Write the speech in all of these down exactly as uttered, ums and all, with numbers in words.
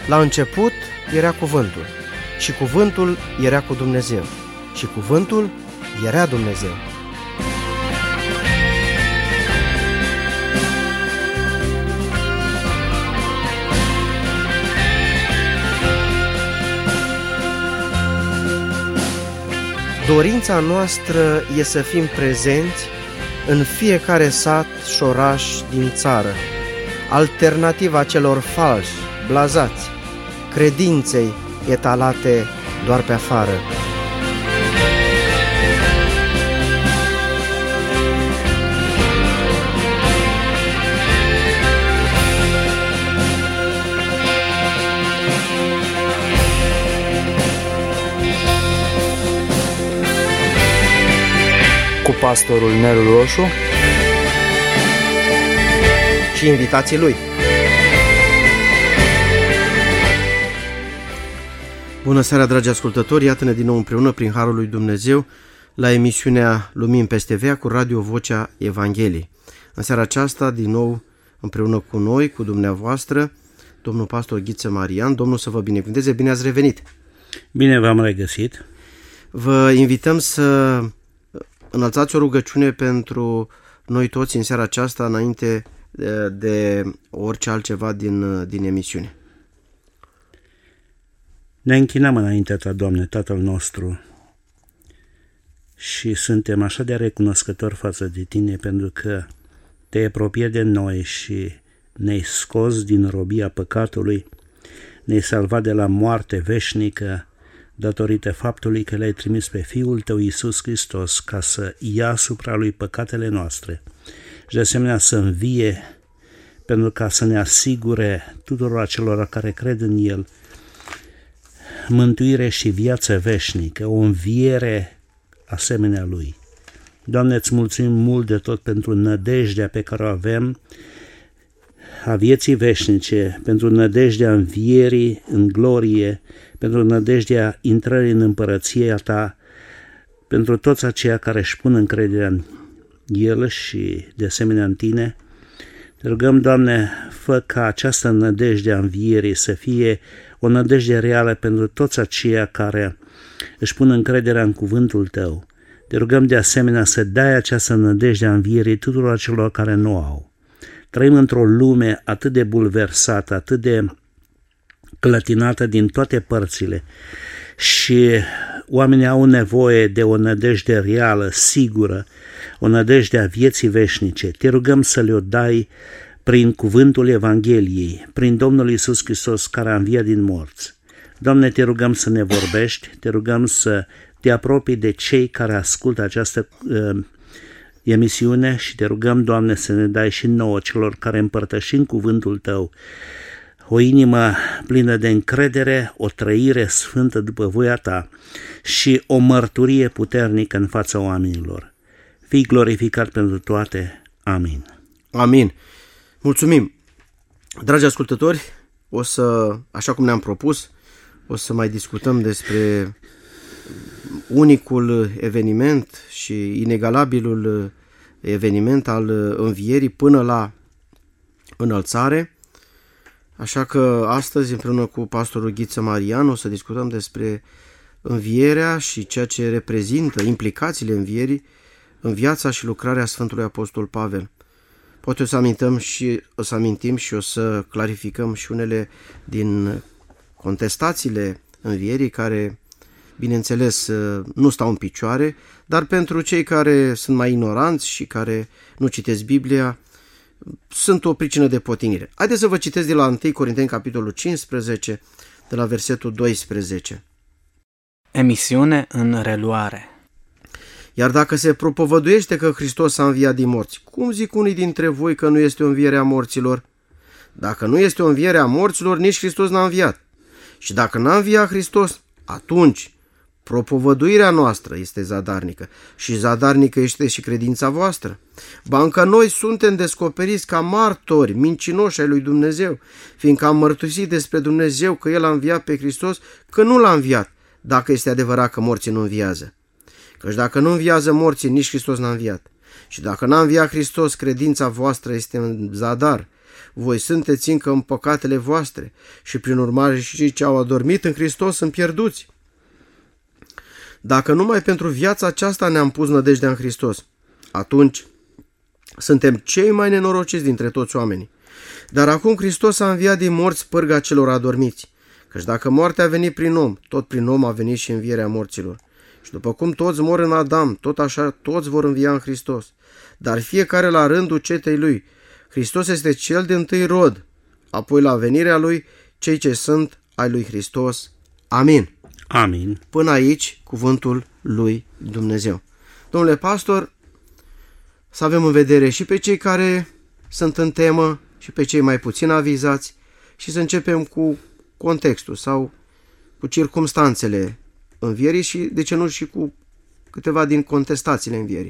La început era cuvântul și cuvântul era cu Dumnezeu și cuvântul era Dumnezeu. Dorința noastră e să fim prezenți în fiecare sat și oraș din țară, alternativa celor falși, blazați, credinței etalate doar pe afară. Cu pastorul Nelu Roșu și invitații lui. Bună seara, dragi ascultători! Iată-ne din nou împreună prin Harul lui Dumnezeu la emisiunea Lumini peste Vea cu Radio Vocea Evangheliei. În seara aceasta, din nou împreună cu noi, cu dumneavoastră, domnul pastor Ghiță Marian. Domnul să vă binecuvânteze, bine ați revenit! Bine v-am regăsit! Vă invităm să înălțați o rugăciune pentru noi toți în seara aceasta, înainte de, de orice altceva din, din emisiune. Ne închinăm înaintea Ta, Doamne, Tatăl nostru, și suntem așa de recunoscători față de Tine pentru că Te-ai apropiat de noi și ne-ai scos din robia păcatului, ne-ai salvat de la moarte veșnică, datorită faptului că Le-ai trimis pe Fiul Tău Iisus Hristos ca să ia asupra Lui păcatele noastre și de asemenea să învie pentru ca să ne asigure tuturor acelora care cred în El mântuire și viață veșnică, o înviere asemenea Lui. Doamne, îți mulțumim mult de tot pentru nădejdea pe care o avem a vieții veșnice, pentru nădejdea învierii în glorie, pentru nădejdea intrării în împărăția Ta, pentru toți aceia care își pun încrederea în El și de asemenea în Tine. Te rugăm, Doamne, fă ca această nădejde a învierii să fie o nădejde reală pentru toți aceia care își pun încrederea în cuvântul Tău. Te rugăm de asemenea să dai această nădejde a învierii tuturor celor care nu au. Trăim într-o lume atât de bulversată, atât de clătinată din toate părțile și oamenii au nevoie de o nădejde reală, sigură, o nădejde a vieții veșnice. Te rugăm să le-o dai prin cuvântul Evangheliei, prin Domnul Iisus Hristos care a înviat din morți. Doamne, te rugăm să ne vorbești, te rugăm să te apropii de cei care ascultă această uh, emisiune și te rugăm, Doamne, să ne dai și nouă celor care împărtășim cuvântul Tău o inimă plină de încredere, o trăire sfântă după voia Ta și o mărturie puternică în fața oamenilor. Fii glorificat pentru toate. Amin. Amin. Mulțumim. Dragi ascultători, o să, așa cum ne-am propus, o să mai discutăm despre unicul eveniment și inegalabilul eveniment al învierii până la înălțare. Așa că astăzi, împreună cu pastorul Ghiță Marian, o să discutăm despre învierea și ceea ce reprezintă implicațiile învierii în viața și lucrarea Sfântului Apostol Pavel. Poate o să amintăm și o să amintim și o să clarificăm și unele din contestațiile învierii care, bineînțeles, nu stau în picioare, dar pentru cei care sunt mai ignoranți și care nu citesc Biblia, sunt o pricină de potignire. Haideți să vă citesc de la întâi Corinteni, capitolul cincisprezece, de la versetul doisprezece. Emisiune în reluare. Iar dacă se propovăduiește că Hristos a înviat din morți, cum zic unii dintre voi că nu este o înviere a morților? Dacă nu este o înviere a morților, nici Hristos n-a înviat. Și dacă n-a înviat Hristos, atunci propovăduirea noastră este zadarnică și zadarnică este și credința voastră. Ba încă noi suntem descoperiți ca martori mincinoși ai lui Dumnezeu, fiindcă am mărturisit despre Dumnezeu că El a înviat pe Hristos, că nu l-a înviat, dacă este adevărat că morții nu înviază. Căci dacă nu înviază morții, nici Hristos n-a înviat. Și dacă n-a înviat Hristos, credința voastră este în zadar voi sunteți încă în păcatele voastre și prin urmare și cei ce au adormit în Hristos sunt pierduți. Dacă numai pentru viața aceasta ne-am pus nădejdea în Hristos, atunci suntem cei mai nenorociți dintre toți oamenii. Dar acum Hristos a înviat din morți pârga celor adormiți, căci dacă moartea a venit prin om, tot prin om a venit și învierea morților. Și după cum toți mor în Adam, tot așa toți vor învia în Hristos, dar fiecare la rândul cetei lui. Hristos este cel dintâi rod, apoi la venirea lui cei ce sunt ai lui Hristos. Amin. Amin. Până aici cuvântul lui Dumnezeu. Domnule pastor, să avem în vedere și pe cei care sunt în temă și pe cei mai puțin avizați și să începem cu contextul sau cu circumstanțele învierii și, de ce nu, și cu câteva din contestațiile învierii.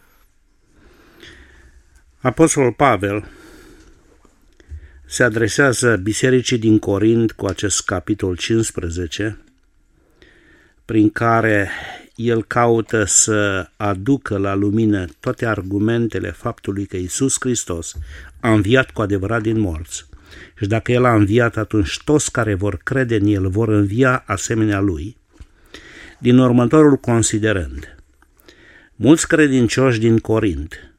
Apostolul Pavel se adresează bisericii din Corint cu acest capitol cincisprezece, prin care el caută să aducă la lumină toate argumentele faptului că Iisus Hristos a înviat cu adevărat din morți. Și dacă El a înviat, atunci toți care vor crede în El vor învia asemenea Lui. Din următorul considerând, mulți credincioși din Corint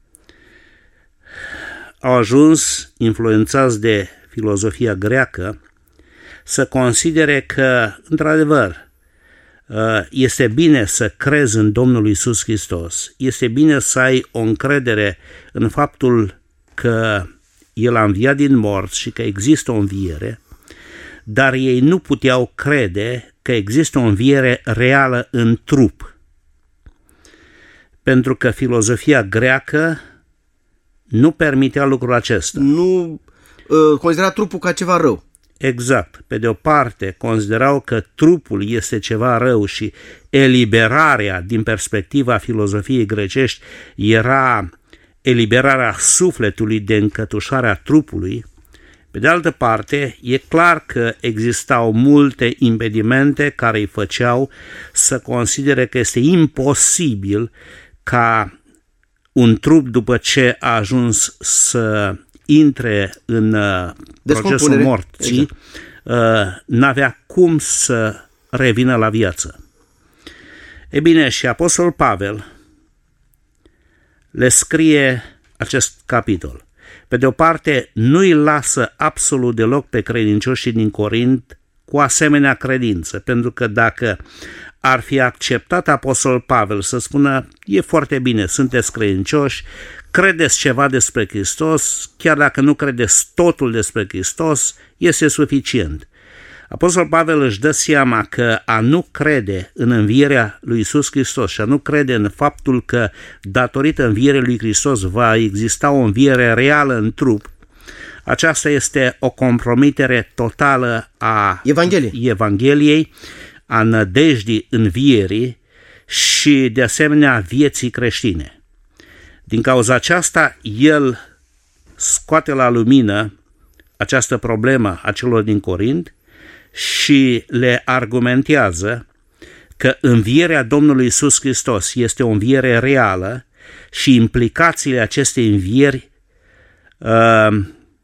au ajuns, influențați de filozofia greacă, să considere că, într-adevăr, este bine să crezi în Domnul Iisus Hristos, este bine să ai o încredere în faptul că El a înviat din morți și că există o înviere, dar ei nu puteau crede că există o înviere reală în trup, pentru că filozofia greacă nu permitea lucrul acesta. Nu uh, considera trupul ca ceva rău. Exact. Pe de o parte, considerau că trupul este ceva rău și eliberarea din perspectiva filozofiei grecești era eliberarea sufletului de încătușarea trupului. Pe de altă parte, e clar că existau multe impedimente care îi făceau să considere că este imposibil ca un trup, după ce a ajuns să intre în procesul morții, exact, n-avea cum să revină la viață. E bine, și Apostolul Pavel le scrie acest capitol. Pe de o parte, nu îi lasă absolut deloc pe credincioșii din Corint cu asemenea credință, pentru că dacă ar fi acceptat Apostolul Pavel să spună, e foarte bine, sunteți credincioși, credeți ceva despre Hristos, chiar dacă nu credeți totul despre Hristos, este suficient. Apostolul Pavel își dă seama că a nu crede în învierea lui Iisus Hristos și a nu crede în faptul că datorită învierii lui Hristos va exista o înviere reală în trup, aceasta este o compromitere totală a Evanghelie. Evangheliei, a nădejdii învierii și de asemenea vieții creștine. Din cauza aceasta, el scoate la lumină această problemă a celor din Corint și le argumentează că învierea Domnului Iisus Hristos este o înviere reală și implicațiile acestei învieri uh,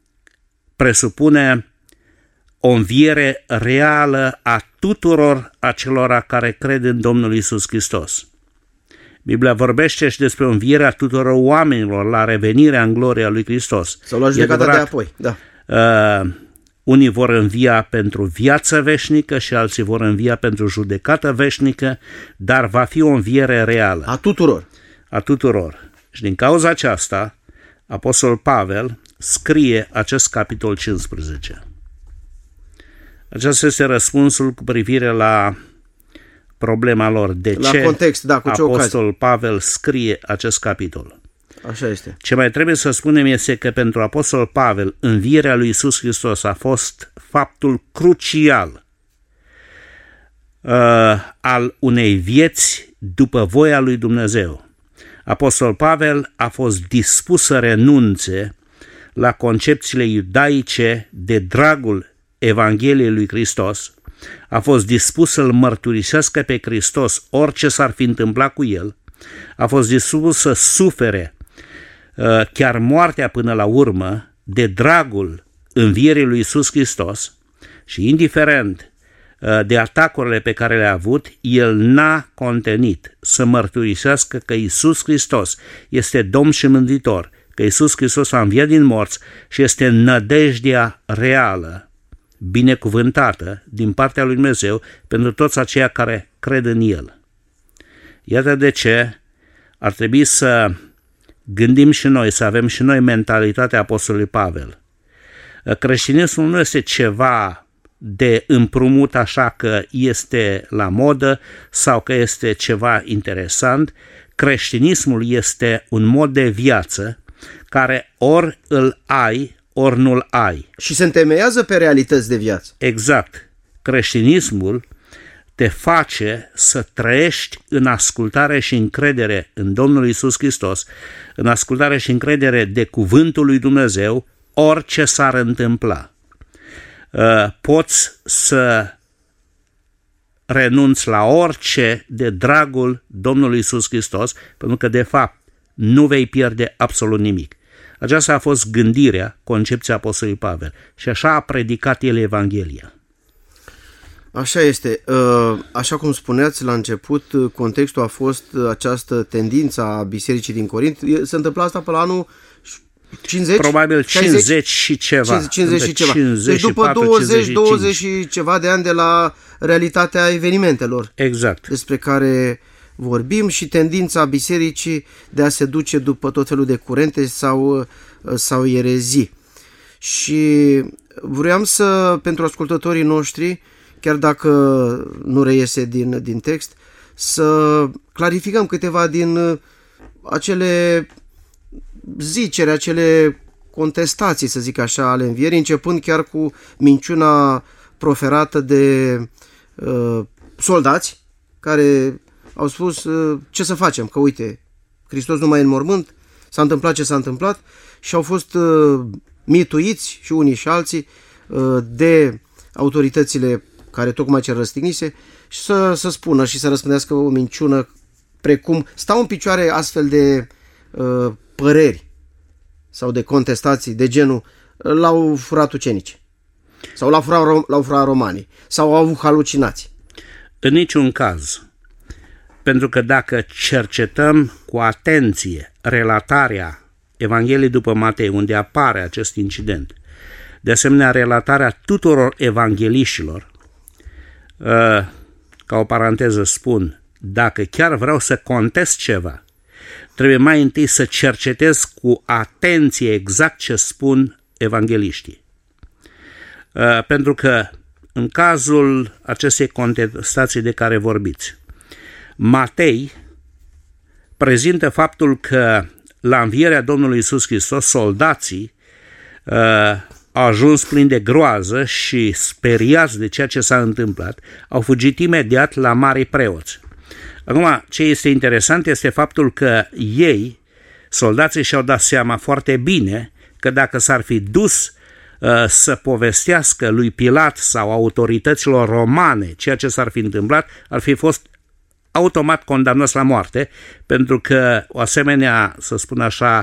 presupune o înviere reală a tuturor acelora care cred în Domnul Iisus Hristos. Biblia vorbește și despre învierea tuturor oamenilor la revenirea în gloria lui Hristos. Sau la judecata de apoi, da. Uh, unii vor învia pentru viață veșnică și alții vor învia pentru judecată veșnică, dar va fi o înviere reală. A tuturor. A tuturor. Și din cauza aceasta, Apostolul Pavel scrie acest capitol cincisprezece. Acesta este răspunsul cu privire la problema lor. De la ce context, da, cu ce Apostolul ocazie? Pavel scrie acest capitol? Așa este. Ce mai trebuie să spunem este că pentru Apostolul Pavel învierea lui Iisus Hristos a fost faptul crucial uh, al unei vieți după voia lui Dumnezeu. Apostolul Pavel a fost dispus să renunțe la concepțiile iudaice de dragul Evangheliei lui Hristos, a fost dispus să-L mărturisească pe Hristos orice s-ar fi întâmplat cu El, a fost dispus să sufere chiar moartea până la urmă, de dragul învierii lui Iisus Hristos și indiferent de atacurile pe care le-a avut, el n-a contenit să mărturisească că Iisus Hristos este Domn și Mântuitor, că Iisus Hristos a înviat din morți și este nădejdea reală, binecuvântată din partea lui Dumnezeu pentru toți aceia care cred în El. Iată de ce ar trebui să gândim și noi, să avem și noi mentalitatea Apostolului Pavel. Creștinismul nu este ceva de împrumut așa că este la modă sau că este ceva interesant. Creștinismul este un mod de viață care ori îl ai, ori nu-l ai. Și se întemeiază pe realități de viață. Exact. Creștinismul te face să trăiești în ascultare și încredere în Domnul Iisus Hristos, în ascultare și încredere de cuvântul lui Dumnezeu, orice s-ar întâmpla. Poți să renunți la orice de dragul Domnului Iisus Hristos, pentru că de fapt nu vei pierde absolut nimic. Aceasta a fost gândirea, concepția Apostolului Pavel și așa a predicat el Evanghelia. Așa este. Așa cum spuneați la început, contextul a fost această tendință a bisericii din Corint. Se întâmpla asta pe la anul cincizeci? Probabil cincizeci și ceva. cincizeci și ceva. Deci după douăzeci douăzeci și ceva de ani de la realitatea evenimentelor. Exact. Despre care vorbim și tendința bisericii de a se duce după tot felul de curente sau, sau erezii. Și vreau să, pentru ascultătorii noștri, chiar dacă nu reiese din, din text, să clarificăm câteva din acele ziceri, acele contestații, să zic așa, ale învierii, începând chiar cu minciuna proferată de uh, soldați care au spus uh, ce să facem, că uite, Hristos nu mai e în mormânt, s-a întâmplat ce s-a întâmplat și au fost uh, mituiți și unii și alții uh, de autoritățile care tocmai ce răstignise și să, să spună și să răspândească o minciună precum stau în picioare astfel de uh, păreri sau de contestații de genul l-au furat ucenici sau l-au furat, l-au furat romanii sau au avut halucinații. În niciun caz. Pentru că dacă cercetăm cu atenție relatarea Evangheliei după Matei, unde apare acest incident, de asemenea relatarea tuturor evangheliștilor, ca o paranteză spun, dacă chiar vreau să contest ceva, trebuie mai întâi să cercetez cu atenție exact ce spun evangheliștii. Pentru că în cazul acestei contestații de care vorbiți, Matei prezintă faptul că la învierea Domnului Iisus Hristos, soldații uh, au ajuns plini de groază și speriați de ceea ce s-a întâmplat, au fugit imediat la marii preoți. Acum, ce este interesant este faptul că ei, soldații, și-au dat seama foarte bine că dacă s-ar fi dus uh, să povestească lui Pilat sau autorităților romane ceea ce s-ar fi întâmplat, ar fi fost automat condamnați la moarte, pentru că o asemenea, să spun așa,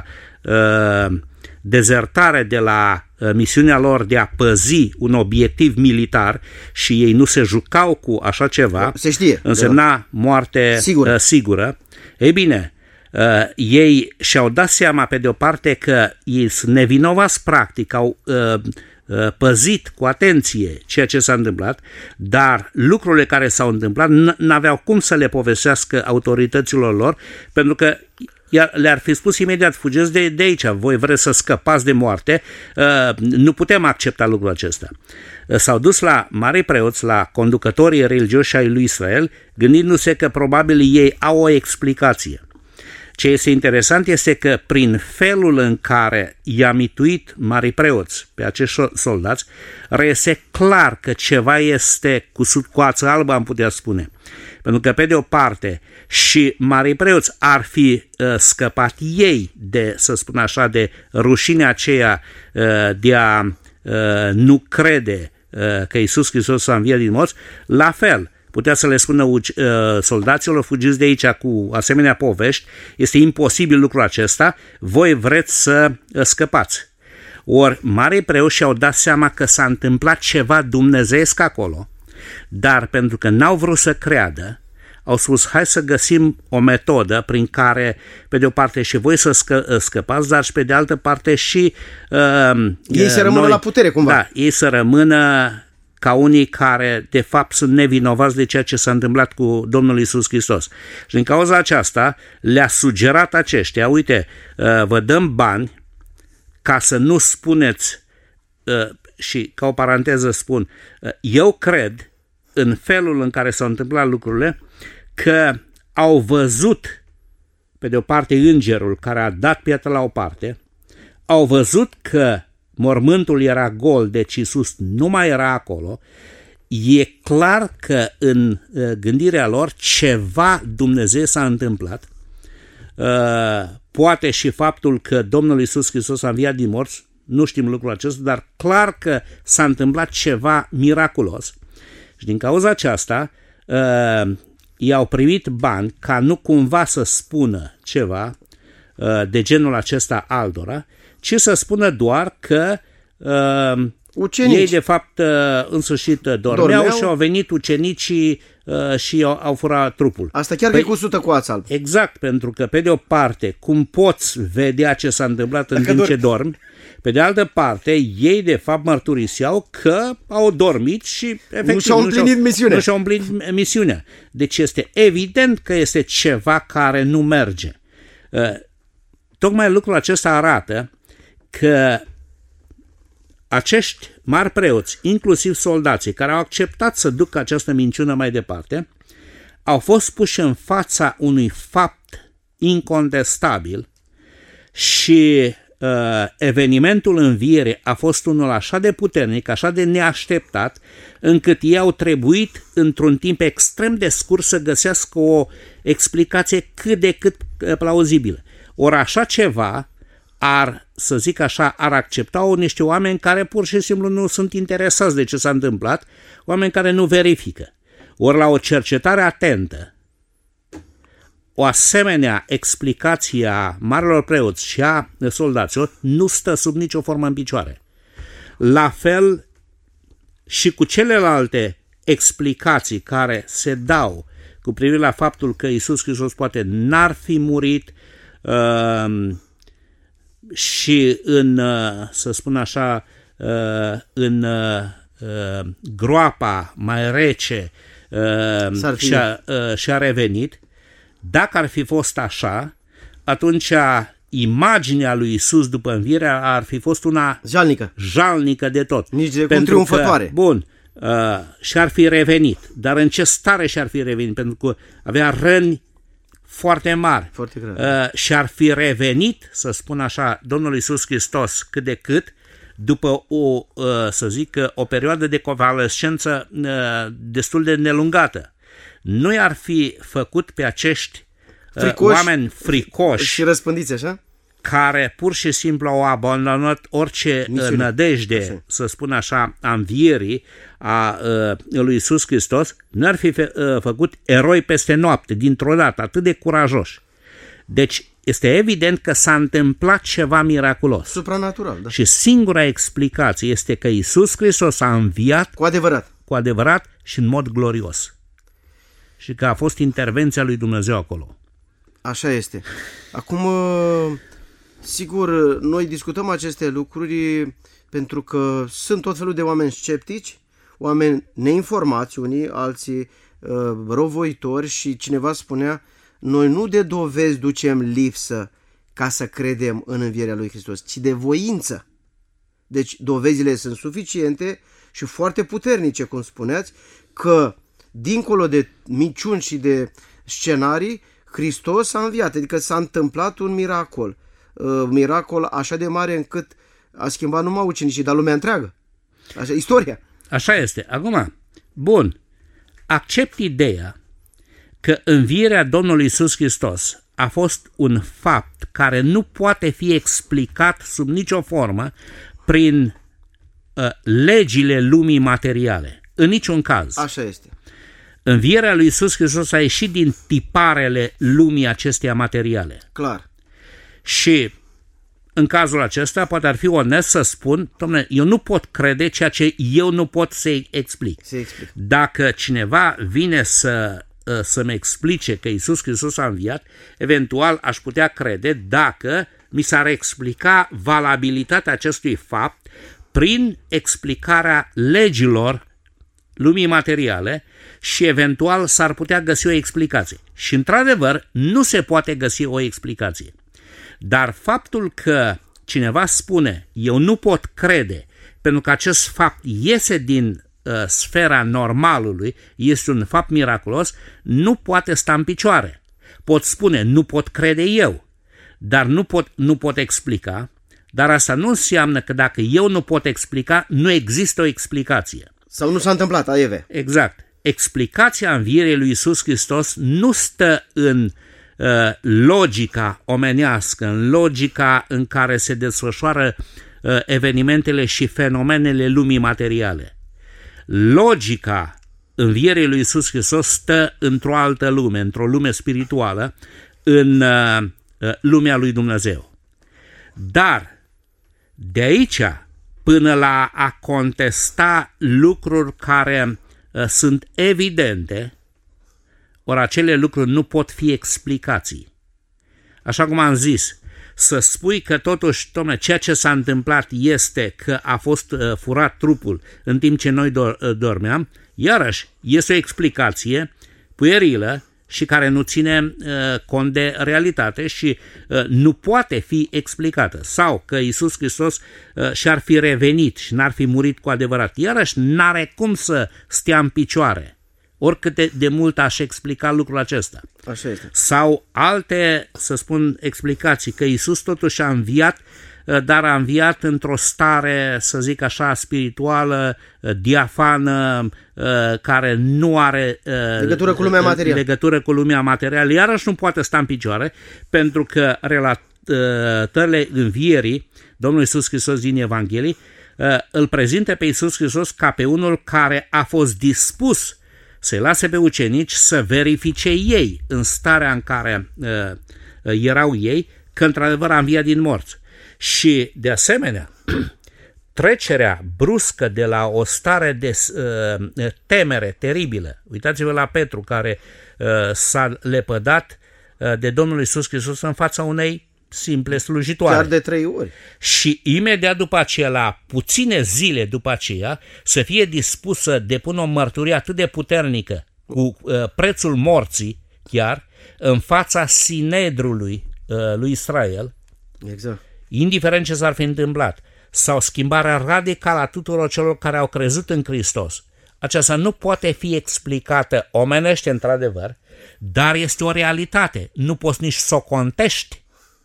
dezertare de la misiunea lor de a păzi un obiectiv militar și ei nu se jucau cu așa ceva, se știe, însemna moarte sigură. sigură. Ei bine, ei și-au dat seama pe de o parte că ei sunt nevinovați practic, au păzit cu atenție ceea ce s-a întâmplat, dar lucrurile care s-au întâmplat n-aveau cum să le povestească autorităților lor, pentru că le-ar fi spus imediat, fugiți de, de aici, voi vreți să scăpați de moarte, nu putem accepta lucrul acesta. S-au dus la mari preoți, la conducătorii religioși ai lui Israel, gândindu-se că probabil ei au o explicație. Ce este interesant este că prin felul în care i-a mituit marii preoți pe acești soldați, reiese clar că ceva este cu coață albă, am putea spune. Pentru că, pe de o parte, și marii preoți ar fi uh, scăpat ei de, să spun așa, de rușinea aceea uh, de a uh, nu crede uh, că Iisus Hristos a înviat din morți, la fel. Putea să le spună uh, soldaților, fugiți de aici cu asemenea povești, este imposibil lucrul acesta, voi vreți să uh, scăpați. Ori marii preoți și-au dat seama că s-a întâmplat ceva dumnezeiesc acolo, dar pentru că n-au vrut să creadă, au spus, hai să găsim o metodă prin care, pe de o parte, și voi să scă, scăpați, dar și pe de altă parte și uh, ei să rămână noi, la putere, cumva. Da, ei să rămână ca unii care, de fapt, sunt nevinovați de ceea ce s-a întâmplat cu Domnul Iisus Hristos. Și din cauza aceasta le-a sugerat aceștia, uite, uh, vă dăm bani ca să nu spuneți, uh, și ca o paranteză spun, uh, eu cred, în felul în care s-au întâmplat lucrurile, că au văzut, pe de o parte, îngerul care a dat piatra la o parte, au văzut că mormântul era gol, deci Iisus nu mai era acolo. E clar că în gândirea lor ceva Dumnezeu s-a întâmplat. Poate și faptul că Domnul Iisus Hristos a înviat din morți, nu știm lucrul acesta, dar clar că s-a întâmplat ceva miraculos. Și din cauza aceasta i-au primit bani ca nu cumva să spună ceva de genul acesta altora, ci să spună doar că uh, ei de fapt uh, în sfârșit dormeau, dormeau și au venit ucenicii uh, și au, au furat trupul. Asta chiar păi, că e cu sută cu ață albă. Exact, pentru că pe de o parte, cum poți vedea ce s-a întâmplat în timp ce dormi, pe de altă parte, ei de fapt mărturiseau că au dormit și efectiv nu și-au împlinit misiunea. Nu și-au împlinit misiunea. Deci este evident că este ceva care nu merge. Uh, tocmai lucrul acesta arată că acești mari preoți, inclusiv soldații, care au acceptat să ducă această minciună mai departe, au fost puși în fața unui fapt incontestabil și uh, evenimentul învierii a fost unul așa de puternic, așa de neașteptat, încât ei au trebuit, într-un timp extrem de scurt, să găsească o explicație cât de cât plauzibilă. Ori așa ceva ar, să zic așa, ar accepta-o niște oameni care pur și simplu nu sunt interesați de ce s-a întâmplat, oameni care nu verifică. Ori la o cercetare atentă, o asemenea explicație a marilor preoți și a soldaților nu stă sub nicio formă în picioare. La fel și cu celelalte explicații care se dau cu privire la faptul că Iisus Hristos poate n-ar fi murit uh, și în, să spun așa, în groapa mai rece și-a, și-a revenit. Dacă ar fi fost așa, atunci imaginea lui Iisus după înviere ar fi fost una jalnică, jalnică de tot. Nici de cum triumfătoare. Bun, și-ar fi revenit. Dar în ce stare și-ar fi revenit? Pentru că avea răni foarte mari. Foarte uh, și ar fi revenit, să spun așa, Domnul Iisus Hristos cât de cât, după o, uh, să zic, o perioadă de convalescență uh, destul de nelungată. Nu i-ar fi făcut pe acești uh, fricoși, oameni fricoși și răspândiți așa, care pur și simplu au abandonat orice misiune, nădejde, așa, să spun așa, a învierii a uh, lui Iisus Hristos, n-ar fi fă, uh, făcut eroi peste noapte, dintr-o dată, atât de curajoși. Deci este evident că s-a întâmplat ceva miraculos. Supranatural, da. Și singura explicație este că Iisus Hristos a înviat cu adevărat, cu adevărat și în mod glorios. Și că a fost intervenția lui Dumnezeu acolo. Așa este. Acum, sigur, noi discutăm aceste lucruri pentru că sunt tot felul de oameni sceptici, oameni neinformați, unii, alții uh, răuvoitori, și cineva spunea, noi nu de dovezi ducem lipsă ca să credem în învierea lui Hristos, ci de voință. Deci dovezile sunt suficiente și foarte puternice, cum spuneați, că dincolo de minciuni și de scenarii, Hristos a înviat, adică s-a întâmplat un miracol. Uh, miracol așa de mare încât a schimbat numai ucenicii, dar lumea întreagă. Așa, istoria. Așa este. Acum, bun, accept ideea că învierea Domnului Iisus Hristos a fost un fapt care nu poate fi explicat sub nicio formă prin uh, legile lumii materiale. În niciun caz. Așa este. Învierea lui Iisus Hristos a ieșit din tiparele lumii acesteia materiale. Clar. Și în cazul acesta poate ar fi onest să spun, dom'le, eu nu pot crede ceea ce eu nu pot să-i explic. Se explic. Dacă cineva vine să, să-mi explice că Iisus Hristos a înviat, eventual aș putea crede dacă mi s-ar explica valabilitatea acestui fapt prin explicarea legilor lumii materiale și eventual s-ar putea găsi o explicație. Și într-adevăr nu se poate găsi o explicație. Dar faptul că cineva spune eu nu pot crede pentru că acest fapt iese din uh, sfera normalului, este un fapt miraculos, nu poate sta în picioare. Pot spune nu pot crede eu, dar nu pot, nu pot explica, dar asta nu înseamnă că dacă eu nu pot explica, nu există o explicație. Sau nu s-a întâmplat, aieve. Exact. Explicația învierii lui Iisus Hristos nu stă în uh, logica omenească, în logica în care se desfășoară uh, evenimentele și fenomenele lumii materiale. Logica învierii lui Iisus Hristos stă într-o altă lume, într-o lume spirituală, în uh, uh, lumea lui Dumnezeu. Dar de aici până la a contesta lucruri care uh, sunt evidente, ori acele lucruri nu pot fi explicații. Așa cum am zis, să spui că totuși, dom'le, ceea ce s-a întâmplat este că a fost uh, furat trupul în timp ce noi do- uh, dormeam, iarăși este o explicație puerilă și care nu ține uh, cont de realitate și uh, nu poate fi explicată. Sau că Iisus Hristos uh, și-ar fi revenit și n-ar fi murit cu adevărat. Iarăși n-are cum să stea în picioare, oricât de, de mult aș explica lucrul acesta. Așa este. Sau alte, să spun, explicații, că Iisus totuși a înviat, uh, dar a înviat într-o stare, să zic așa, spirituală, uh, diafană, care nu are legătură cu lumea materială. legătură cu lumea materială, iarăși nu poate sta în picioare, pentru că relatările învierii Domnului Iisus Hristos din Evanghelii îl prezintă pe Iisus Hristos ca pe unul care a fost dispus să-i lase pe ucenici să verifice ei în starea în care erau ei, că într-adevăr a înviat din morți. Și de asemenea, trecerea bruscă de la o stare de uh, temere teribilă, uitați-vă la Petru care uh, s-a lepădat uh, de Domnul Iisus Hristos în fața unei simple slujitoare. Chiar de trei ori. Și imediat după aceea, la puține zile după aceea, să fie dispus să depună o mărturie atât de puternică, cu uh, prețul morții chiar, în fața sinedrului uh, lui Israel, exact. indiferent ce s-ar fi întâmplat, sau schimbarea radicală a tuturor celor care au crezut în Hristos. Aceasta nu poate fi explicată omenește într-adevăr, dar este o realitate. Nu poți nici să o contești.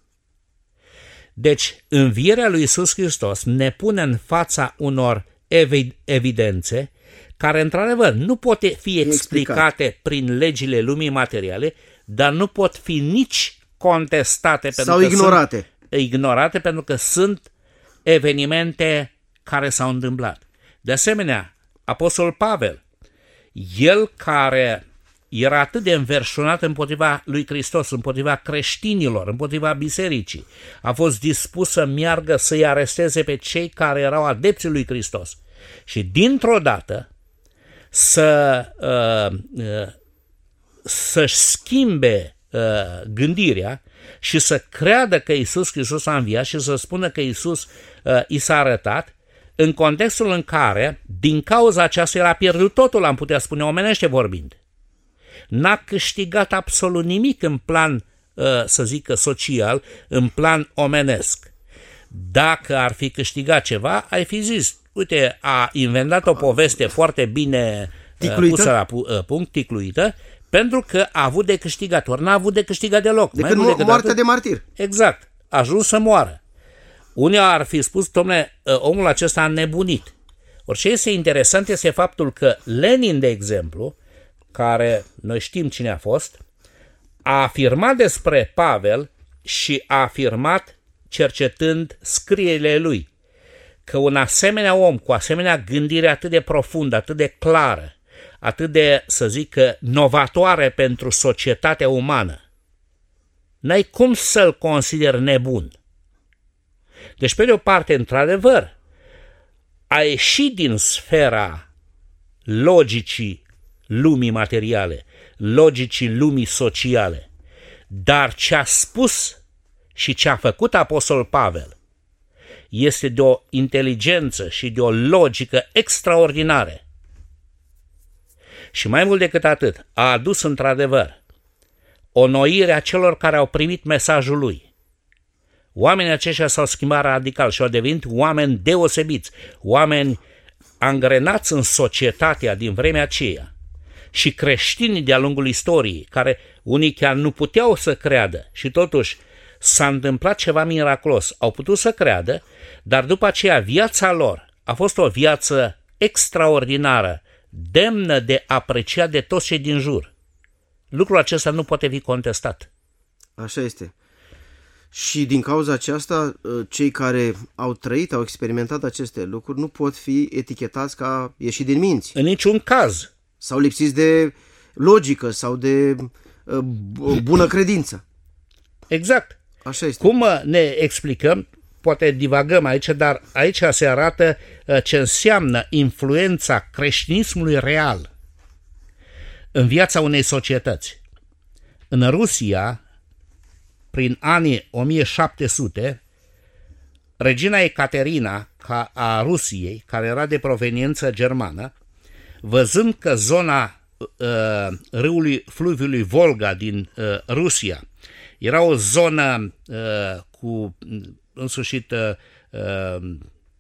Deci, învierea lui Iisus Hristos ne pune în fața unor evi- evidențe care într-adevăr nu pot fi explicate Explicat. prin legile lumii materiale, dar nu pot fi nici contestate sau pentru că ignorate. Sunt ignorate pentru că sunt evenimente care s-au întâmplat. De asemenea, Apostolul Pavel, el care era atât de înverșunat împotriva lui Hristos, împotriva creștinilor, împotriva bisericii, a fost dispus să meargă să-i aresteze pe cei care erau adepții lui Hristos. Și dintr-o dată să, uh, uh, să-și schimbe uh, gândirea și să creadă că Iisus Hristos a înviat și să spună că Iisus uh, i s-a arătat, în contextul în care, din cauza aceasta, el a pierdut totul, am putea spune, omenește vorbind. N-a câștigat absolut nimic în plan, uh, să zic, social, în plan omenesc. Dacă ar fi câștigat ceva, ai fi zis, uite, a inventat o poveste foarte bine uh, pusă la uh, punct, ticluită, pentru că a avut de câștigat, ori n-a avut de câștigat deloc. Decât mo- decât moartea de martir. Exact, a ajuns să moară. Unii ar fi spus, dom'le, omul acesta a nebunit. Ori ce este interesant este faptul că Lenin, de exemplu, care noi știm cine a fost, a afirmat despre Pavel și a afirmat, cercetând scrierile lui, că un asemenea om cu asemenea gândire atât de profundă, atât de clară, atât de, să zic, novatoare pentru societatea umană, n-ai cum să-l consideri nebun. Deci, pe de o parte, într-adevăr, a ieșit din sfera logicii lumii materiale, logicii lumii sociale, dar ce a spus și ce a făcut Apostol Pavel este de o inteligență și de o logică extraordinare. Și mai mult decât atât, a adus într-adevăr onoirea celor care au primit mesajul lui. Oamenii aceștia s-au schimbat radical și au devenit oameni deosebiți, oameni angrenați în societatea din vremea aceea. Și creștinii de-a lungul istoriei, care unii chiar nu puteau să creadă și totuși s-a întâmplat ceva miraculos, au putut să creadă, dar după aceea viața lor a fost o viață extraordinară, demnă de apreciat de toți cei din jur. Lucrul acesta nu poate fi contestat. Așa este. Și din cauza aceasta, cei care au trăit, au experimentat aceste lucruri, nu pot fi etichetați ca ieși din minți. În niciun caz. Sau lipsiți de logică sau de uh, bună credință. Exact. Așa este. Cum ne explicăm, poate divagăm aici, dar aici se arată ce înseamnă influența creștinismului real în viața unei societăți. În Rusia, prin anii o mie șapte sute, regina Ecaterina a Rusiei, care era de proveniență germană, văzând că zona uh, râului fluviului Volga din uh, Rusia era o zonă uh, cu însușit uh, uh,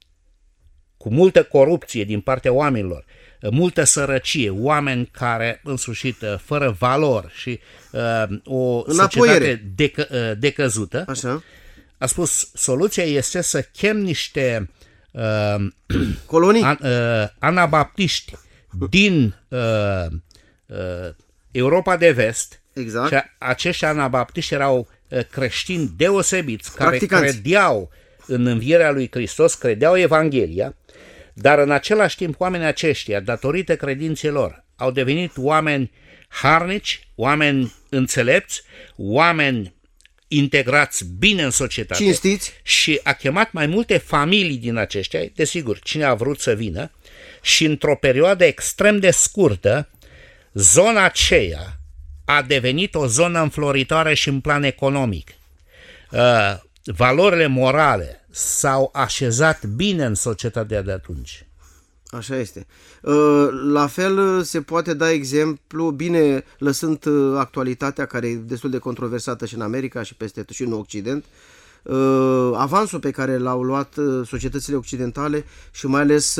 cu multă corupție din partea oamenilor, uh, multă sărăcie, oameni care însușit uh, fără valori și uh, o societate decă, uh, decăzută. Așa. A spus, soluția este să chem niște uh, colonii an, uh, anabaptiști din uh, uh, Europa de Vest. Exact. Și acești anabaptiști erau creștini deosebiți, care credeau în învierea lui Hristos, credeau Evanghelia, dar în același timp oamenii aceștia, datorită credinței lor, au devenit oameni harnici, oameni înțelepți, oameni integrați bine în societate. Cinstiți. Și a chemat mai multe familii din aceștia, desigur, cine a vrut să vină, și într-o perioadă extrem de scurtă, zona aceea a devenit o zonă înfloritoare și în plan economic. Uh, valorile morale s-au așezat bine în societatea de atunci. Așa este. Uh, la fel se poate da exemplu, bine, lăsând actualitatea care e destul de controversată și în America și peste tot și în Occident, uh, avansul pe care l-au luat societățile occidentale și mai ales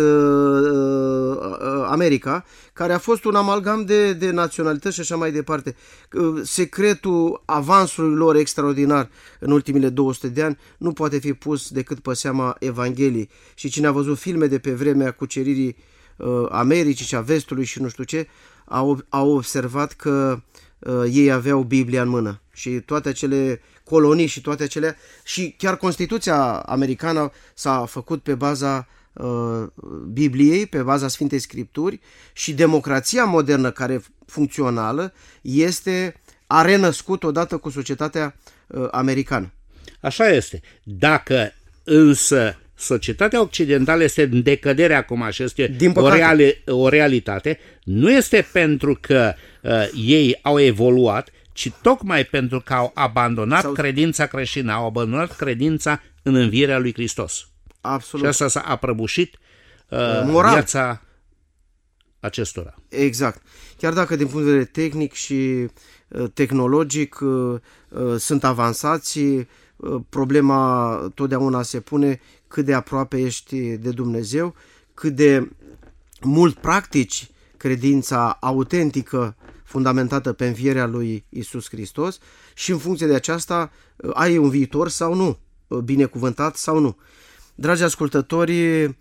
uh, uh, America, care a fost un amalgam de, de naționalități și așa mai departe. Uh, secretul avansului lor extraordinar în ultimile două sute de ani nu poate fi pus decât pe seama Evangheliei. Și cine a văzut filme de pe vremea cuceririi uh, Americii și a Vestului și nu știu ce, au, au observat că uh, ei aveau Biblia în mână și toate acele colonii și toate acelea, și chiar Constituția americană s-a făcut pe baza uh, Bibliei, pe baza Sfintei Scripturi, și democrația modernă care funcțională este, a renăscut odată cu societatea uh, americană. Așa este. Dacă însă societatea occidentală este în decădere acum și este o, reali, o realitate, nu este pentru că uh, ei au evoluat, ci tocmai pentru că au abandonat Sau... credința creștină, au abandonat credința în învierea lui Hristos. Absolut. Și asta s-a aprăbușit uh, viața acestora. Exact. Chiar dacă din punct de vedere tehnic și uh, tehnologic uh, uh, sunt avansați, uh, problema totdeauna se pune cât de aproape ești de Dumnezeu, cât de mult practici credința autentică fundamentată pe învierea lui Iisus Hristos și în funcție de aceasta ai un viitor sau nu, binecuvântat sau nu. Dragi ascultători,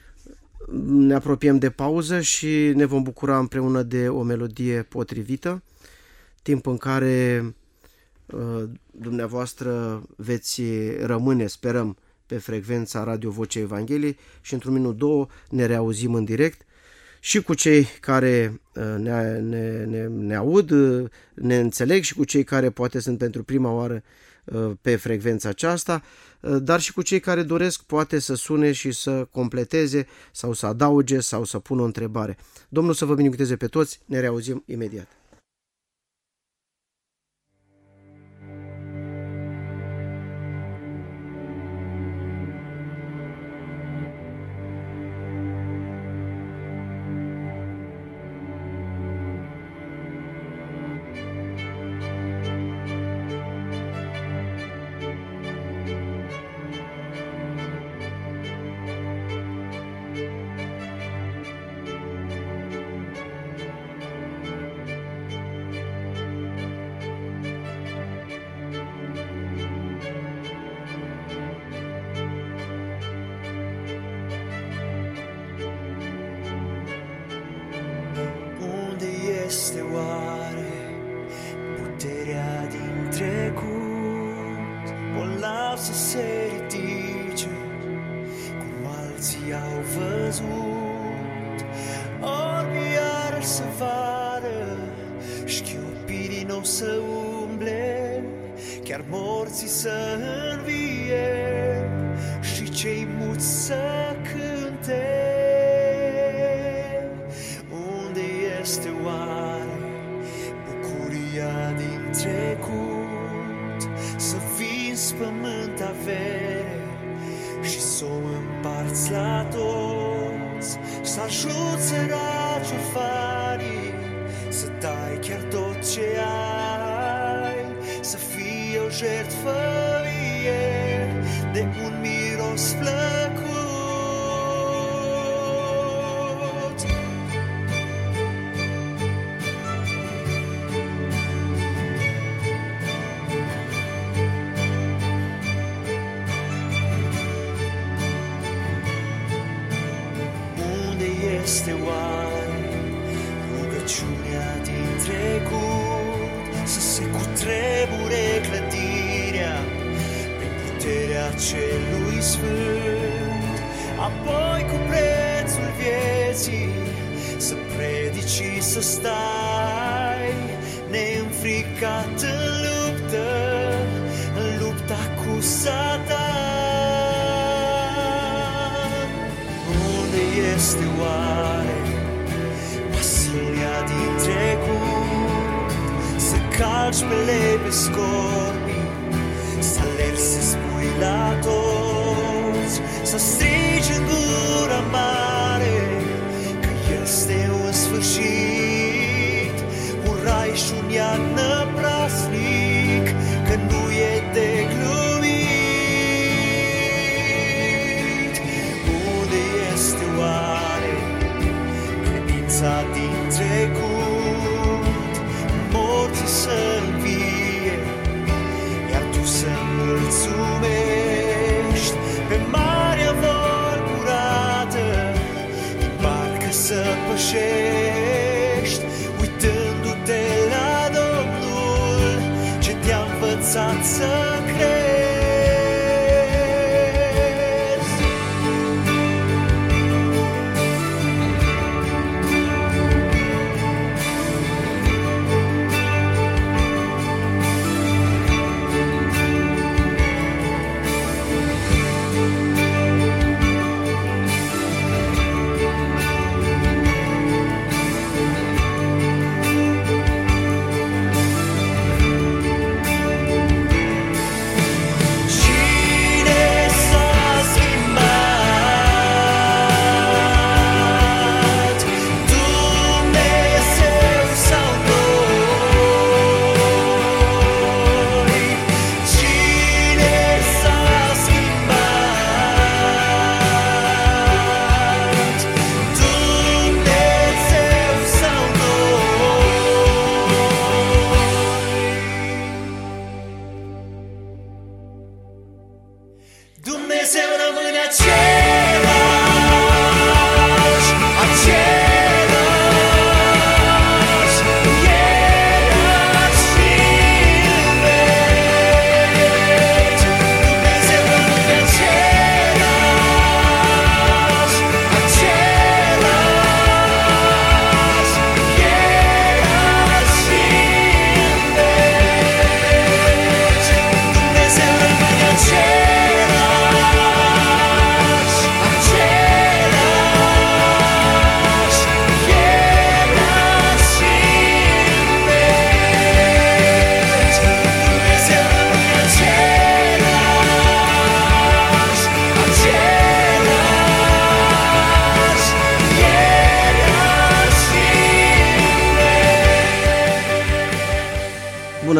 ne apropiem de pauză și ne vom bucura împreună de o melodie potrivită, timp în care uh, dumneavoastră veți rămâne, sperăm, pe frecvența Radio Vocea Evangheliei și într-un minut, două ne reauzim în direct. Și cu cei care ne, ne, ne, ne aud, ne înțeleg, și cu cei care poate sunt pentru prima oară pe frecvența aceasta, dar și cu cei care doresc poate să sune și să completeze sau să adauge sau să pună o întrebare. Domnul să vă binecuvânteze pe toți, ne reauzim imediat. Este oare puterea din trecut, bolnav să se ridice, cum alții au văzut, orbi iarăși să vadă, șchiopii din nou să umble, chiar morții să învie și cei muți să cânte. Este oare bucuria din trecut, să vinzi pământ avere și s-o împarți la toți, să ajuți săraci orfanii, să dai chiar tot ce ai, să fie o jertfă vie de un miros plăcut. Este oare rugăciunea din trecut, să se cutremure clădirea prin puterea celui sfânt, apoi cu prețul vieții să predici, să stai neînfricat în luptă, în lupta cu Satan. Este oare pasiunea din trecut, să calci pe lei pe scorpii, să alergi să spui la toți, să strigi în gura mare că este un sfârșit, un rai și un iad năprasnic, că nu e de glumit. Oare credința din trecut, morții să învie, iar tu să mulțumești pe marea vor curată, din barcă să pășești, uitându-te la Domnul ce te-a învățat să crezi. Dumnezeu rămâne același, același, ieri și în veci. Dumnezeu rămâne același, același, ieri și în veci.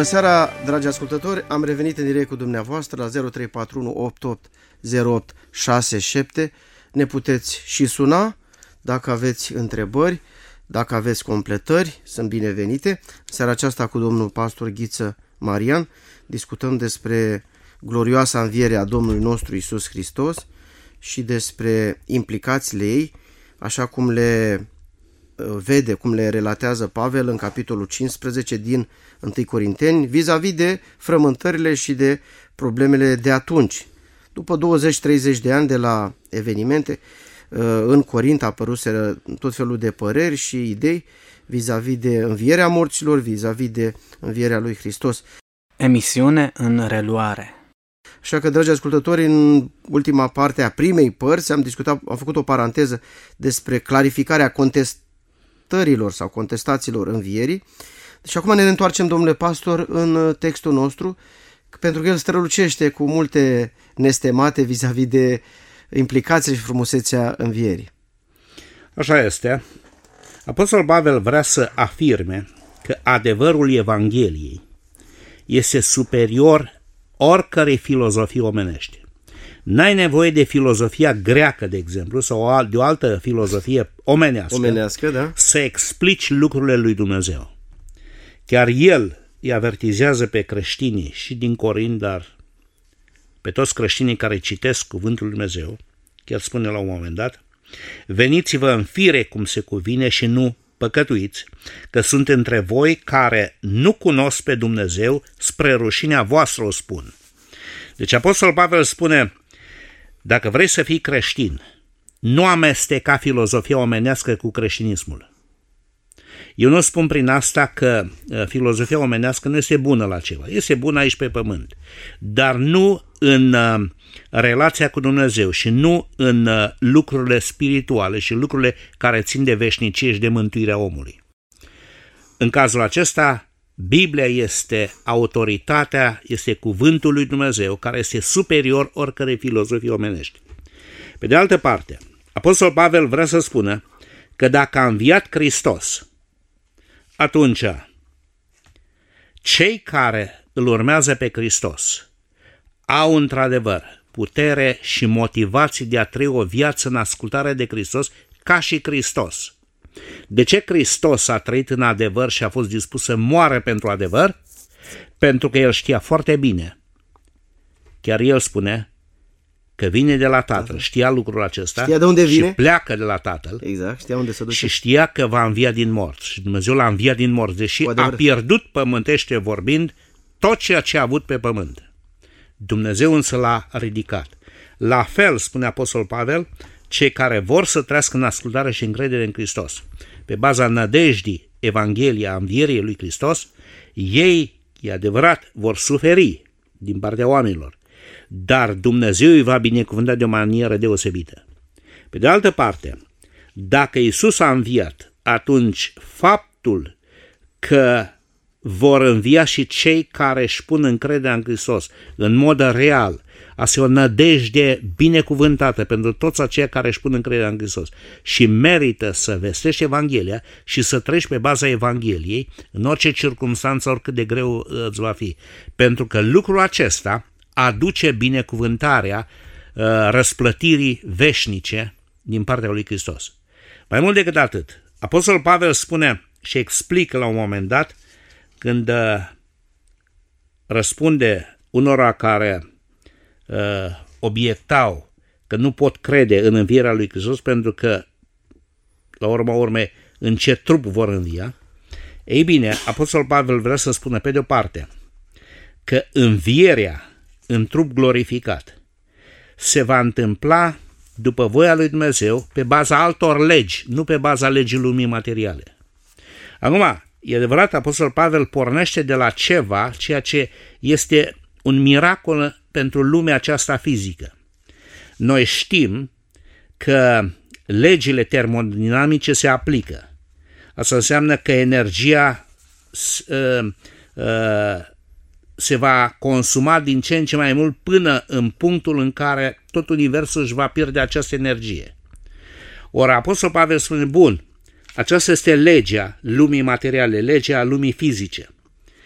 seara, dragi ascultători, am revenit în direct cu dumneavoastră la zero trei patru unu opt opt zero opt șase șapte. Ne puteți și suna dacă aveți întrebări, dacă aveți completări, sunt binevenite. În seara aceasta cu domnul pastor Ghiță Marian discutăm despre glorioasa înviere a Domnului nostru Iisus Hristos și despre implicațiile ei, așa cum le vede, cum le relatează Pavel în capitolul cincisprezece din întâi Corinteni, vis-a-vis de frământările și de problemele de atunci. După douăzeci treizeci de ani de la evenimente, în Corint apăruseră tot felul de păreri și idei vis-a-vis de învierea morților, vis-a-vis de învierea lui Hristos. Emisiune în reluare. Așa că, dragi ascultători, în ultima parte a primei părți am discutat, am făcut o paranteză despre clarificarea contestărilor sau contestațiilor învierii. Și acum ne întoarcem, domnule pastor, în textul nostru, pentru că el strălucește cu multe nestemate vis-a-vis de implicații și frumusețea învierii. Așa este. Apostolul Pavel vrea să afirme că adevărul Evangheliei este superior oricărei filozofii omenești. N-ai nevoie de filozofia greacă, de exemplu, sau de o altă filozofie omenească, omenească da? să explici lucrurile lui Dumnezeu. Chiar el îi avertizează pe creștinii și din Corint, dar pe toți creștinii care citesc cuvântul lui Dumnezeu, chiar spune la un moment dat: veniți-vă în fire cum se cuvine și nu păcătuiți, că sunt între voi care nu cunosc pe Dumnezeu, spre rușinea voastră o spun. Deci Apostolul Pavel spune: dacă vrei să fii creștin, nu amesteca filozofia omenească cu creștinismul. Eu nu spun prin asta că filozofia omenească nu este bună la ceva. Este bună aici pe pământ, dar nu în relația cu Dumnezeu și nu în lucrurile spirituale și lucrurile care țin de veșnicie și de mântuirea omului. În cazul acesta, Biblia este autoritatea, este cuvântul lui Dumnezeu, care este superior oricărei filozofii omenești. Pe de altă parte, Apostolul Pavel vrea să spună că dacă a înviat Hristos, atunci cei care îl urmează pe Hristos au într-adevăr putere și motivații de a trăi o viață în ascultare de Hristos ca și Hristos. De ce Hristos a trăit în adevăr și a fost dispus să moară pentru adevăr? Pentru că el știa foarte bine, chiar el spune că vine de la Tatăl, știa lucrul acesta, știa de unde vine? Și pleacă de la Tatăl. Exact, știa unde se duce. Și știa că va învia din morți. Și Dumnezeu l-a înviat din morți, deși a pierdut, pământește vorbind, tot ceea ce a avut pe pământ. Dumnezeu însă l-a ridicat. La fel, spune Apostolul Pavel, cei care vor să trăiască în ascultare și încredere în Hristos, pe baza nădejdii Evangheliei a învierii lui Hristos, ei, e adevărat, vor suferi din partea oamenilor, dar Dumnezeu îi va binecuvânta de o manieră deosebită. Pe de altă parte, dacă Iisus a înviat, atunci faptul că vor învia și cei care își pun încrederea în Hristos în mod real, asta e o nădejde binecuvântată pentru toți aceia care își pun încrederea în Hristos și merită să vestești Evanghelia și să treci pe baza Evangheliei în orice circunstanță, oricât de greu îți va fi. Pentru că lucrul acesta aduce binecuvântarea uh, răsplătirii veșnice din partea lui Hristos. Mai mult decât atât, Apostolul Pavel spune și explică la un moment dat, când uh, răspunde unora care uh, obiectau că nu pot crede în învierea lui Hristos pentru că, la urma urmei, în ce trup vor învia, ei bine, Apostolul Pavel vrea să spună, pe de-o parte, că învierea în trup glorificat se va întâmpla după voia lui Dumnezeu pe baza altor legi, nu pe baza legii lumii materiale. Acum, e adevărat, Apostolul Pavel pornește de la ceva, ceea ce este un miracol pentru lumea aceasta fizică. Noi știm că legile termodinamice se aplică. Asta înseamnă că energia uh, uh, se va consuma din ce în ce mai mult până în punctul în care tot universul își va pierde această energie. Ori Apostolul Pavel spune, bun, aceasta este legea lumii materiale, legea lumii fizice.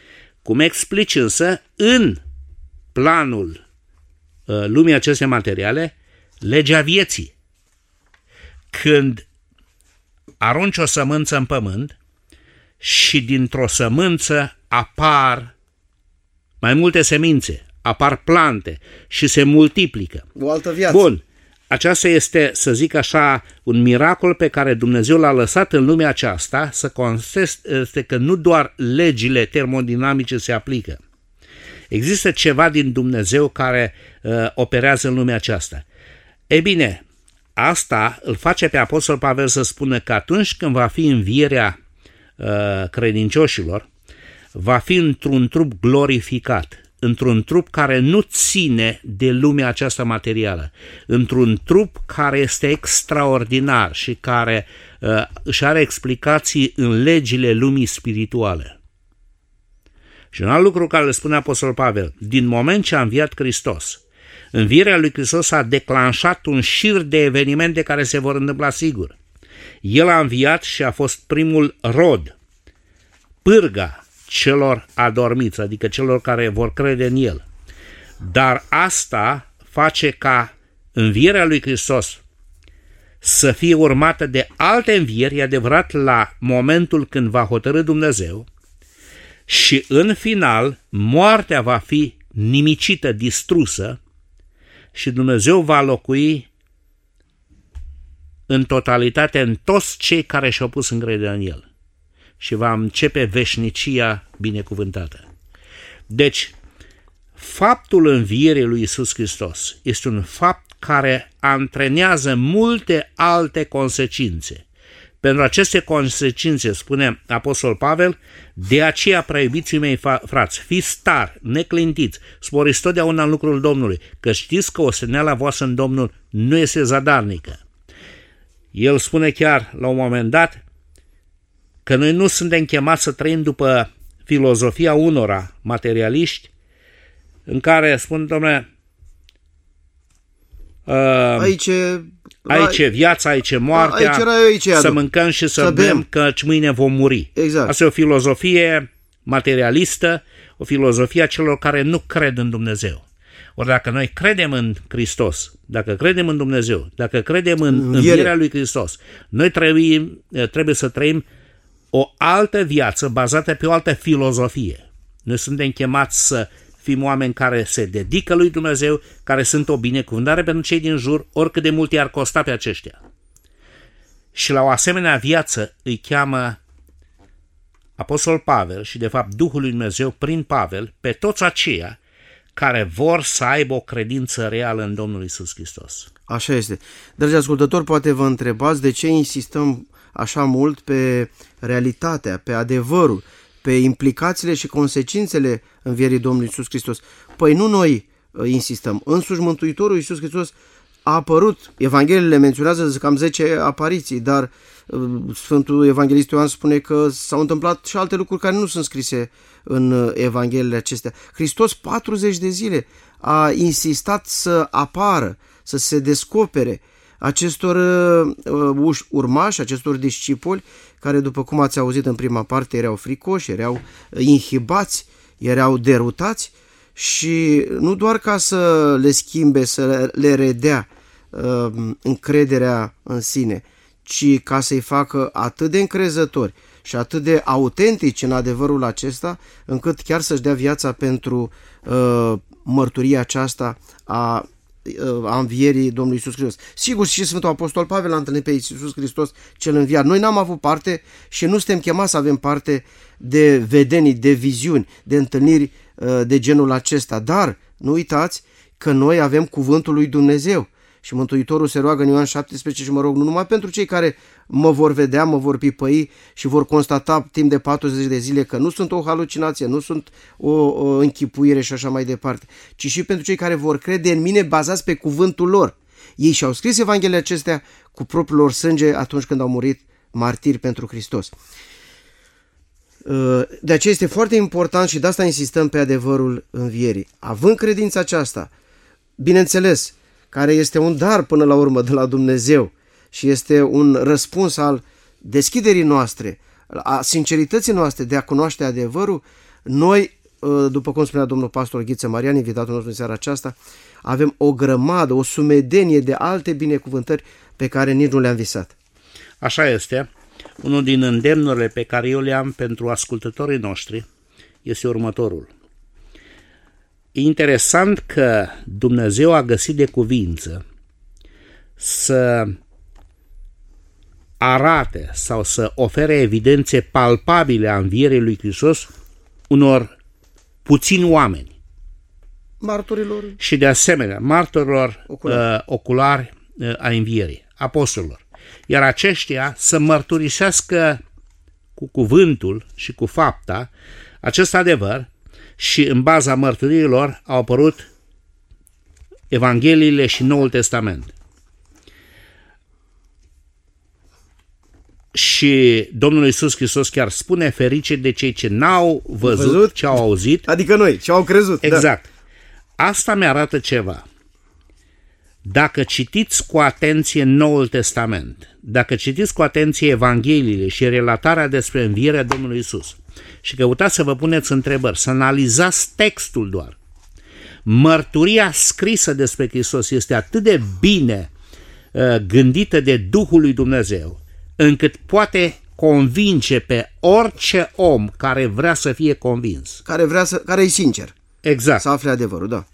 cum explici însă în planul uh, lumii acestei materiale legea vieții. Când arunci o sămânță în pământ și dintr-o sămânță apar mai multe semințe, apar plante și se multiplică. O altă viață. Bun, aceasta este, să zic așa, un miracol pe care Dumnezeu l-a lăsat în lumea aceasta să consiste că nu doar legile termodinamice se aplică. Există ceva din Dumnezeu care uh, operează în lumea aceasta. Ei bine, asta îl face pe Apostol Pavel să spună că atunci când va fi învierea uh, credincioșilor, va fi într-un trup glorificat, într-un trup care nu ține de lumea aceasta materială, într-un trup care este extraordinar și care uh, își are explicații în legile lumii spirituale. Și un alt lucru care le spune Apostol Pavel, din moment ce a înviat Hristos, învierea lui Hristos a declanșat un șir de evenimente care se vor întâmpla sigur. El a înviat și a fost primul rod, pârga celor adormiți, adică celor care vor crede în El. Dar asta face ca învierea lui Hristos să fie urmată de alte învieri, e adevărat, la momentul când va hotărî Dumnezeu, și în final moartea va fi nimicită, distrusă și Dumnezeu va locui în totalitate în toți cei care și-au pus încrederea în El și va începe veșnicia binecuvântată. Deci, faptul învierii lui Iisus Hristos este un fapt care antrenează multe alte consecințe. Pentru aceste consecințe, spune Apostol Pavel, de aceea, preiubiții mei frați, fiți tari, neclintiți, sporiți totdeauna în lucrul Domnului, că știți că osteneala voastră în Domnul nu este zadarnică. El spune chiar la un moment dat că noi nu suntem chemați să trăim după filozofia unora materialiști în care spun, dom'le, uh, aici e, aici e viața, aici e moartea, aici era, aici e să mâncăm și să, să bem, căci mâine vom muri. Exact. Asta e o filozofie materialistă, o filozofie a celor care nu cred în Dumnezeu. Ori dacă noi credem în Hristos, dacă credem în Dumnezeu, dacă credem în învierea lui Hristos, noi trebuie, trebuie să trăim o altă viață bazată pe o altă filozofie. Noi suntem chemați să fim oameni care se dedică lui Dumnezeu, care sunt o binecuvântare pentru cei din jur, oricât de mult i-ar costa pe aceștia. Și la o asemenea viață îi cheamă Apostol Pavel și de fapt Duhul lui Dumnezeu prin Pavel pe toți aceia care vor să aibă o credință reală în Domnul Iisus Hristos. Așa este. Dragi ascultători, poate vă întrebați de ce insistăm așa mult pe realitatea, pe adevărul, pe implicațiile și consecințele învierii Domnului Iisus Hristos. Păi nu noi insistăm. Însuși Mântuitorul Iisus Hristos a apărut. Evangheliile menționează cam zece apariții, dar Sfântul Evanghelist Ioan spune că s-au întâmplat și alte lucruri care nu sunt scrise în Evangheliile acestea. Hristos patruzeci de zile a insistat să apară, să se descopere acestor uh, urmași, acestor discipoli, care, după cum ați auzit în prima parte, erau fricoși, erau inhibați, erau derutați și nu doar ca să le schimbe, să le redea uh, încrederea în sine, ci ca să-i facă atât de încrezători și atât de autentici în adevărul acesta, încât chiar să-și dea viața pentru uh, mărturia aceasta a a învierii Domnului Iisus Hristos. Sigur, și Sfântul Apostol Pavel a întâlnit pe Iisus Hristos cel înviat. Noi n-am avut parte și nu suntem chemați să avem parte de vedenii, de viziuni, de întâlniri de genul acesta. Dar nu uitați că noi avem cuvântul lui Dumnezeu. Și Mântuitorul se roagă în Ioan șaptesprezece și mă rog nu numai pentru cei care mă vor vedea, mă vor pipăi și vor constata timp de patruzeci de zile că nu sunt o halucinație, nu sunt o, o închipuire și așa mai departe, ci și pentru cei care vor crede în mine bazați pe cuvântul lor. Ei și-au scris Evangheliile acestea cu propriul lor sânge atunci când au murit martiri pentru Hristos. De aceea este foarte important și de asta insistăm pe adevărul învierii. Având credința aceasta, bineînțeles, care este un dar până la urmă de la Dumnezeu și este un răspuns al deschiderii noastre, a sincerității noastre de a cunoaște adevărul, noi după cum spunea domnul pastor Ghiță Marian, invitatul nostru în seara aceasta, avem o grămadă, o sumedenie de alte binecuvântări pe care nici nu le-am visat. Așa este. Unul din îndemnurile pe care eu le-am pentru ascultătorii noștri este următorul. E interesant că Dumnezeu a găsit de cuvință să arate sau să ofere evidențe palpabile a învierii lui Hristos unor puțini oameni. Martorilor. Și de asemenea, martorilor oculari, uh, oculari uh, a învierii, apostolilor. Iar aceștia să mărturisească cu cuvântul și cu fapta acest adevăr și în baza mărturiilor au apărut Evangheliile și Noul Testament. Și Domnul Iisus Hristos chiar spune: ferice de cei ce n-au văzut, văzut, ce au auzit. Adică noi, ce au crezut. Exact. Da. Asta mi-arată ceva. Dacă citiți cu atenție Noul Testament, dacă citiți cu atenție Evangheliile și relatarea despre învierea Domnului Iisus și căutați să vă puneți întrebări, să analizați textul doar, mărturia scrisă despre Hristos este atât de bine uh, gândită de Duhul lui Dumnezeu, încât poate convinge pe orice om care vrea să fie convins. Care vrea să, care e sincer. Exact. Să afle adevărul, da.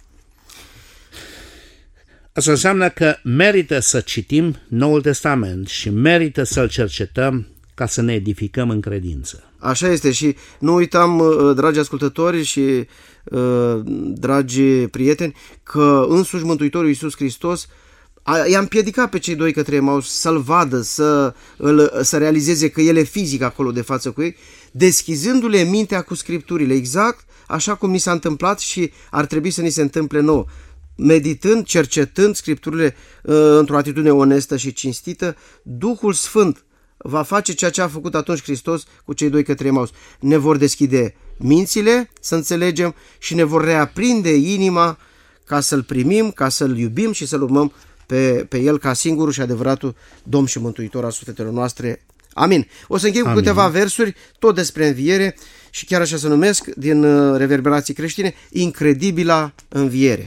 Asta înseamnă că merită să citim Noul Testament și merită să-l cercetăm ca să ne edificăm în credință. Așa este și nu uitam, dragi ascultători și dragi prieteni, că însuși Mântuitorul Iisus Hristos i-a împiedicat pe cei doi către Emaus să-l vadă, să, îl, să realizeze că el e fizic acolo de față cu ei, deschizându-le mintea cu Scripturile, exact așa cum ni s-a întâmplat și ar trebui să ni se întâmple nouă. Meditând, cercetând Scripturile uh, într-o atitudine onestă și cinstită, Duhul Sfânt va face ceea ce a făcut atunci Hristos cu cei doi către Emaus. Ne vor deschide mințile, să înțelegem, și ne vor reaprinde inima ca să-L primim, ca să-L iubim și să-L urmăm pe, pe El ca singurul și adevăratul Domn și Mântuitor al sufletelor noastre. Amin. O să închei cu câteva versuri, tot despre înviere și chiar așa se numesc, din uh, Reverberații creștine, incredibila înviere.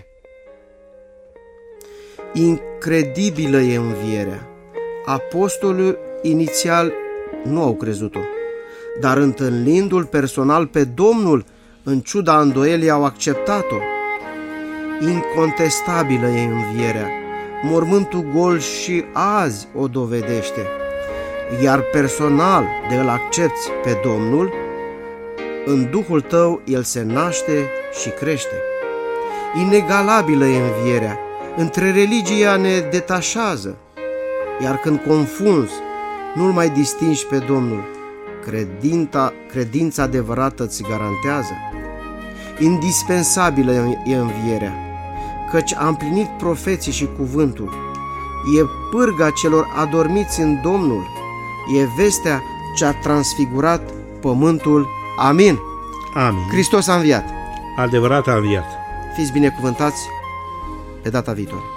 Incredibilă e învierea. Apostolul inițial nu au crezut-o, dar întâlnindu-l personal pe Domnul, în ciuda îndoielii, au acceptat-o. Incontestabilă e învierea. Mormântul gol și azi o dovedește. Iar personal de îl accepți pe Domnul, în Duhul tău el se naște și crește. Inegalabilă e învierea. Între religia ne detașează, iar când confunzi, nu-L mai distingi pe Domnul. Credința, credința adevărată îți garantează. Indispensabilă e învierea, căci a împlinit profeții și cuvântul. E pârga celor adormiți în Domnul. E vestea ce a transfigurat pământul. Amin. Amin. Hristos a înviat. Adevărat a înviat. Fiți binecuvântați pe data viitoare.